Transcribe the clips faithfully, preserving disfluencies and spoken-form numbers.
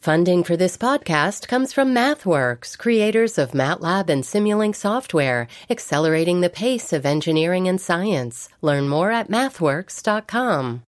Funding for this podcast comes from MathWorks, creators of MATLAB and Simulink software, accelerating the pace of engineering and science. Learn more at mathworks dot com.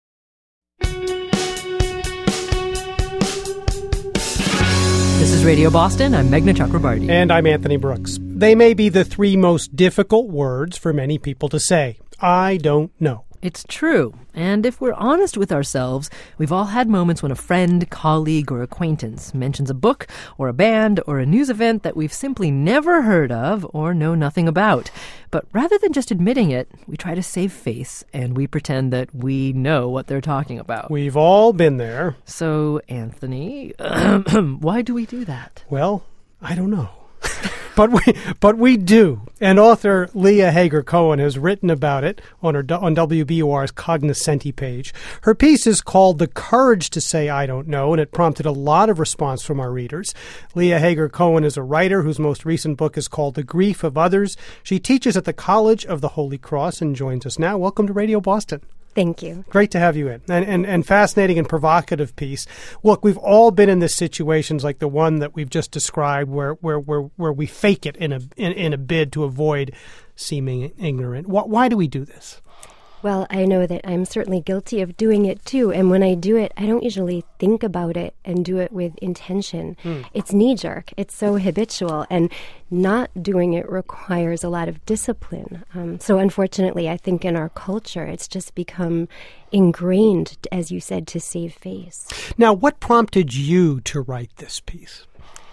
This is Radio Boston. I'm Meghna Chakrabarty. And I'm Anthony Brooks. They may be the three most difficult words for many people to say. I don't know. It's true. And if we're honest with ourselves, we've all had moments when a friend, colleague, or acquaintance mentions a book or a band or a news event that we've simply never heard of or know nothing about. But rather than just admitting it, we try to save face and we pretend that we know what they're talking about. We've all been there. So, Anthony, why do we do that? Well, I don't know. But we but we do. And author Leah Hager Cohen has written about it on her on W B U R's Cognoscenti page. Her piece is called The Courage to Say I Don't Know, and it prompted a lot of response from our readers. Leah Hager Cohen is a writer whose most recent book is called The Grief of Others. She teaches at the College of the Holy Cross and joins us now. Welcome to Radio Boston. Thank you. Great to have you in. And, and and fascinating and provocative piece. Look, we've all been in this situations like the one that we've just described where where where, where we fake it in a in, in a bid to avoid seeming ignorant. Why, why do we do this? Well, I know that I'm certainly guilty of doing it too. And when I do it, I don't usually think about it and do it with intention. Mm. It's knee-jerk. It's so habitual. And not doing it requires a lot of discipline. Um, so unfortunately, I think in our culture, it's just become ingrained, as you said, to save face. Now, what prompted you to write this piece?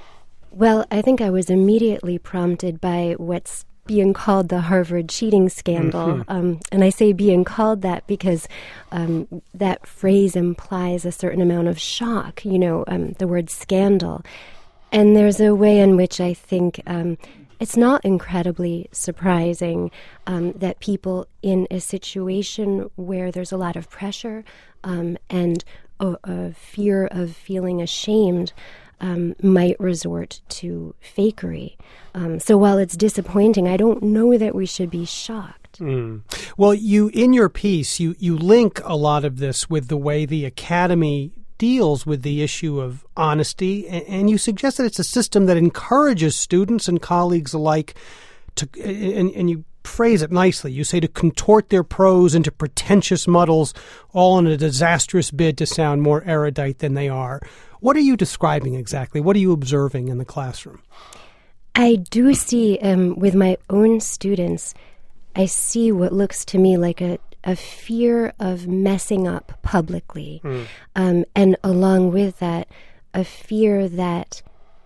Well, I think I was immediately prompted by what's being called the Harvard cheating scandal. Mm-hmm. Um, and I say being called that because um, that phrase implies a certain amount of shock, you know, um, the word scandal. And there's a way in which I think um, it's not incredibly surprising um, that people in a situation where there's a lot of pressure um, and a, a fear of feeling ashamed Um, might resort to fakery. Um, so while it's disappointing, I don't know that we should be shocked. Mm. Well, you in your piece, you, you link a lot of this with the way the Academy deals with the issue of honesty, and, and you suggest that it's a system that encourages students and colleagues alike to, and, and you phrase it nicely. You say to contort their prose into pretentious muddles, all in a disastrous bid to sound more erudite than they are. What are you describing exactly? What are you observing in the classroom? I do see, um, with my own students, I see what looks to me like a, a fear of messing up publicly. Mm. Um, and along with that, a fear that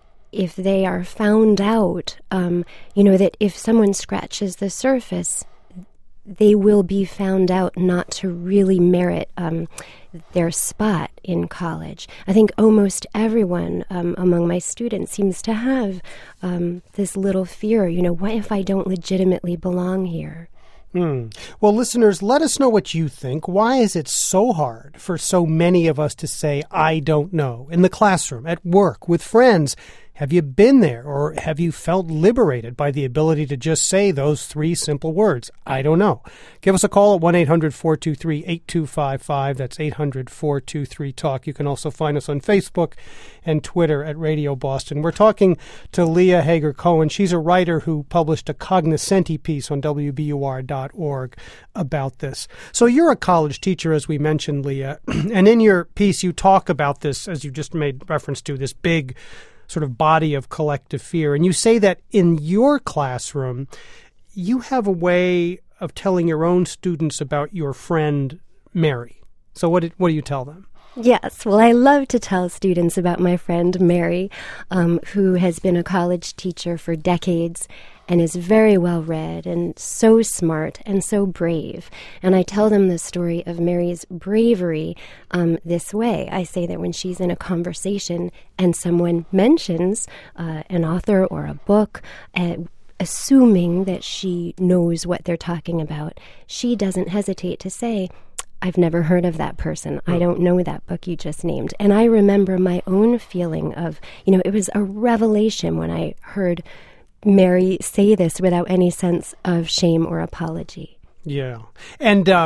if they are found out, um, you know, that if someone scratches the surface, they will be found out not to really merit um, their spot in college. I think almost everyone um, among my students seems to have um, this little fear, you know, what if I don't legitimately belong here? Hmm. Well, listeners, let us know what you think. Why is it so hard for so many of us to say, I don't know, in the classroom, at work, with friends? Have you been there, or have you felt liberated by the ability to just say those three simple words? I don't know. Give us a call at one eight hundred four two three eight two five five. That's eight hundred four two three talk. You can also find us on Facebook and Twitter at Radio Boston. We're talking to Leah Hager Cohen. She's a writer who published a Cognoscenti piece on W B U R dot org about this. So you're a college teacher, as we mentioned, Leah, and in your piece you talk about this, as you just made reference to, this big sort of body of collective fear. And you say that in your classroom, you have a way of telling your own students about your friend, Mary. So what did, what do you tell them? Yes, well, I love to tell students about my friend Mary, um, who has been a college teacher for decades and is very well read and so smart and so brave. And I tell them the story of Mary's bravery um, this way. I say that when she's in a conversation and someone mentions uh, an author or a book, uh, assuming that she knows what they're talking about, she doesn't hesitate to say, I've never heard of that person. I don't know that book you just named. And I remember my own feeling of, you know, it was a revelation when I heard Mary say this without any sense of shame or apology. Yeah. And um,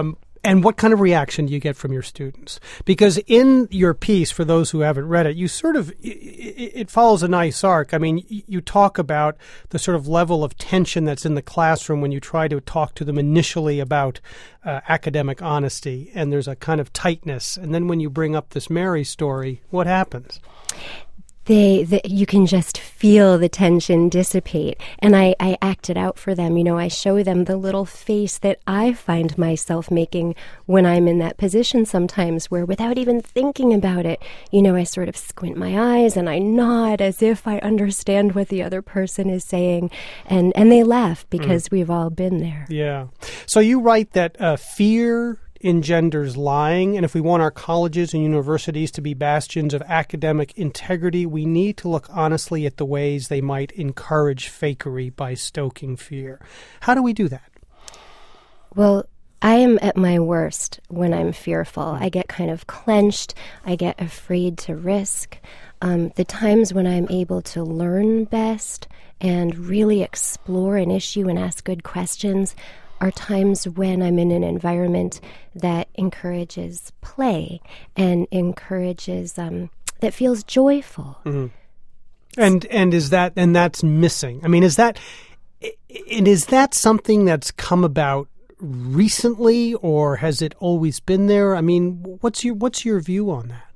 And what kind of reaction do you get from your students? Because in your piece, for those who haven't read it, you sort of, it follows a nice arc. I mean, you talk about the sort of level of tension that's in the classroom when you try to talk to them initially about uh, academic honesty, and there's a kind of tightness. And then when you bring up this Mary story, what happens? They, the, you can just feel the tension dissipate. And I, I act it out for them. You know, I show them the little face that I find myself making when I'm in that position sometimes, where without even thinking about it, you know, I sort of squint my eyes and I nod as if I understand what the other person is saying. And, and they laugh because mm. we've all been there. Yeah. So you write that uh, fear engenders lying, and if we want our colleges and universities to be bastions of academic integrity, we need to look honestly at the ways they might encourage fakery by stoking fear. How do we do that? Well, I am at my worst when I'm fearful. I get kind of clenched. I get afraid to risk. Um, the times when I'm able to learn best and really explore an issue and ask good questions are times when I'm in an environment that encourages play and encourages, um, that feels joyful. Mm-hmm. And and is that, and that's missing. I mean, is that, and is that something that's come about recently, or has it always been there? I mean, what's your what's your view on that?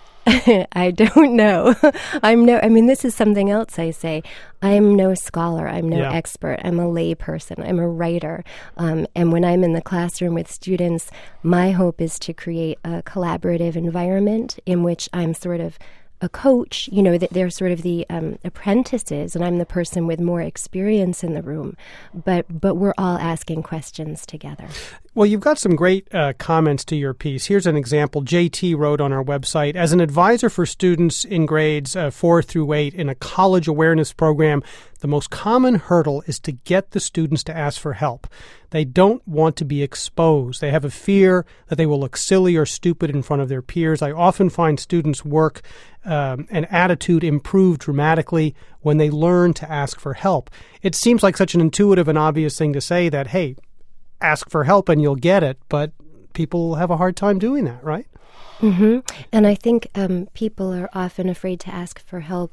I don't know. I'm no, I mean, this is something else I say. I'm no scholar. I'm no yeah. expert. I'm a lay person. I'm a writer. Um, and when I'm in the classroom with students, my hope is to create a collaborative environment in which I'm sort of a coach, you know, that they're sort of the um, apprentices, and I'm the person with more experience in the room. But but we're all asking questions together. Well, you've got some great uh, comments to your piece. Here's an example. J T wrote on our website, as an advisor for students in grades uh, four through eight in a college awareness program, the most common hurdle is to get the students to ask for help. They don't want to be exposed. They have a fear that they will look silly or stupid in front of their peers. I often find students' work um, and attitude improve dramatically when they learn to ask for help. It seems like such an intuitive and obvious thing to say that, hey, ask for help and you'll get it, but people have a hard time doing that, right? Mm-hmm. And I think um, people are often afraid to ask for help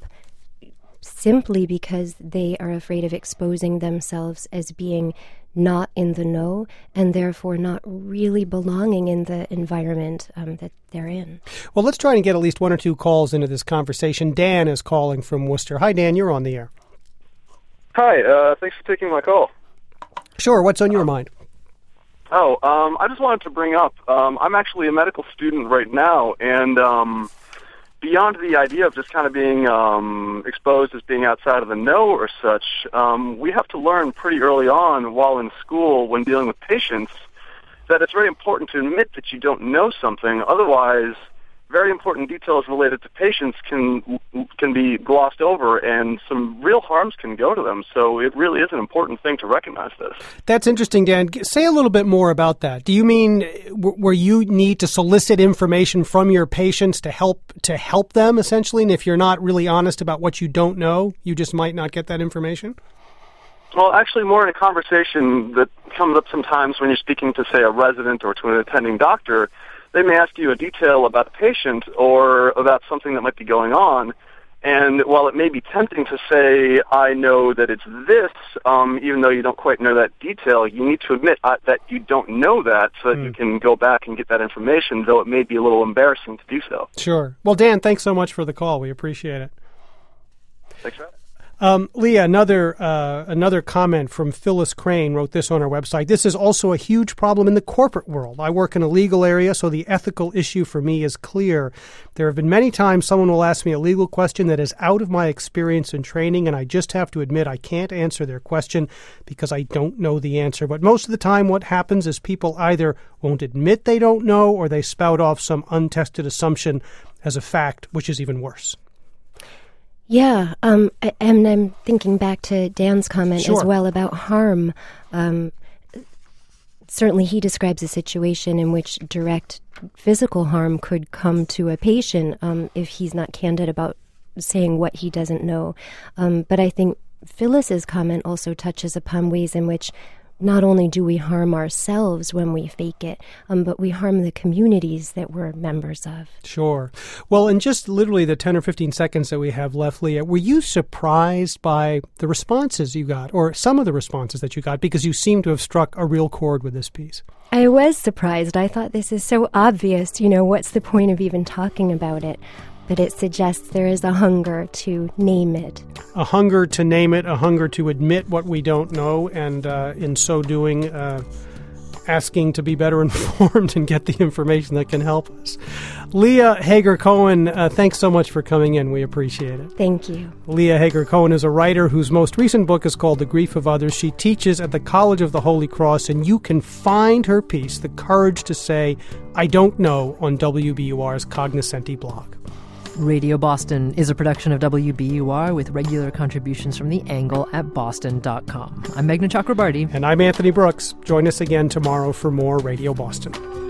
simply because they are afraid of exposing themselves as being not in the know and therefore not really belonging in the environment um, that they're in. Well, let's try and get at least one or two calls into this conversation. Dan is calling from Worcester. Hi, Dan, you're on the air. Hi, uh, thanks for taking my call. Sure, what's on your mind? Oh, um, I just wanted to bring up, um, I'm actually a medical student right now, and um, beyond the idea of just kind of being um, exposed as being outside of the know or such, um, we have to learn pretty early on while in school when dealing with patients that it's very important to admit that you don't know something. Otherwise, very important details related to patients can can be glossed over and some real harms can go to them. So it really is an important thing to recognize this. That's interesting, Dan. Say a little bit more about that. Do you mean where you need to solicit information from your patients to help to help them, essentially? And if you're not really honest about what you don't know, you just might not get that information? Well, actually more in a conversation that comes up sometimes when you're speaking to, say, a resident or to an attending doctor. They may ask you a detail about the patient or about something that might be going on, and while it may be tempting to say, I know that it's this, um, even though you don't quite know that detail, you need to admit uh, that you don't know that so that mm. you can go back and get that information, though it may be a little embarrassing to do so. Sure. Well, Dan, thanks so much for the call. We appreciate it. Thanks for having me. Um, Leah, another uh, another comment from Phyllis Crane wrote this on our website. This is also a huge problem in the corporate world. I work in a legal area, so the ethical issue for me is clear. There have been many times someone will ask me a legal question that is out of my experience and training, and I just have to admit I can't answer their question because I don't know the answer. But most of the time what happens is people either won't admit they don't know or they spout off some untested assumption as a fact, which is even worse. Yeah, um, I, and I'm thinking back to Dan's comment sure. as well about harm. Um, certainly he describes a situation in which direct physical harm could come to a patient um, if he's not candid about saying what he doesn't know. Um, but I think Phyllis's comment also touches upon ways in which not only do we harm ourselves when we fake it, um, but we harm the communities that we're members of. Sure. Well, in just literally the ten or fifteen seconds that we have left, Leah, were you surprised by the responses you got, or some of the responses that you got, because you seem to have struck a real chord with this piece? I was surprised. I thought, this is so obvious. You know, what's the point of even talking about it? But it suggests there is a hunger to name it. A hunger to name it, a hunger to admit what we don't know, and uh, in so doing, uh, asking to be better informed and get the information that can help us. Leah Hager-Cohen, uh, thanks so much for coming in. We appreciate it. Thank you. Leah Hager-Cohen is a writer whose most recent book is called The Grief of Others. She teaches at the College of the Holy Cross, and you can find her piece, The Courage to Say, I Don't Know, on W B U R's Cognoscenti blog. Radio Boston is a production of W B U R with regular contributions from The Angle at boston dot com. I'm Meghna Chakrabarty. And I'm Anthony Brooks. Join us again tomorrow for more Radio Boston.